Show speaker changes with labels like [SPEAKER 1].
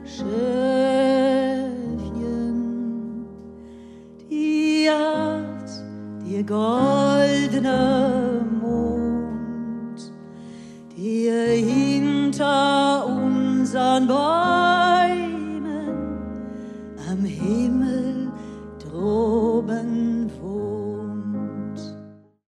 [SPEAKER 1] Schäfchen, die Jagd, der goldene Mond, der hinter unseren Bäumen